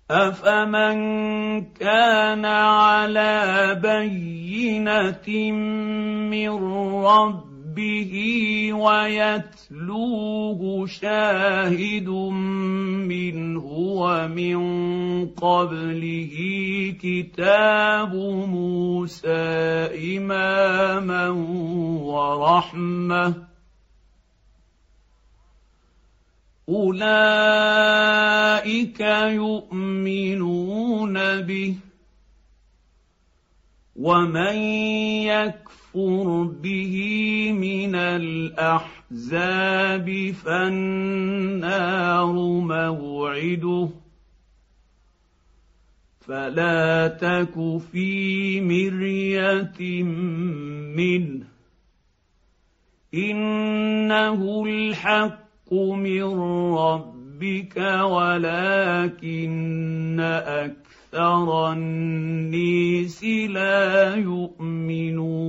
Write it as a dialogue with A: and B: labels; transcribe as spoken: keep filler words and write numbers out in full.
A: أفمن كان على بينة من ربه ويتلوه شاهد منه ومن قبله كتاب موسى إماما ورحمة أولئك يؤمنون به ومن يكفر به من الأحزاب فالنار موعده فلا تك في مرية منه إنه الحق من ربك ولكن أكثر الناس لا يؤمنون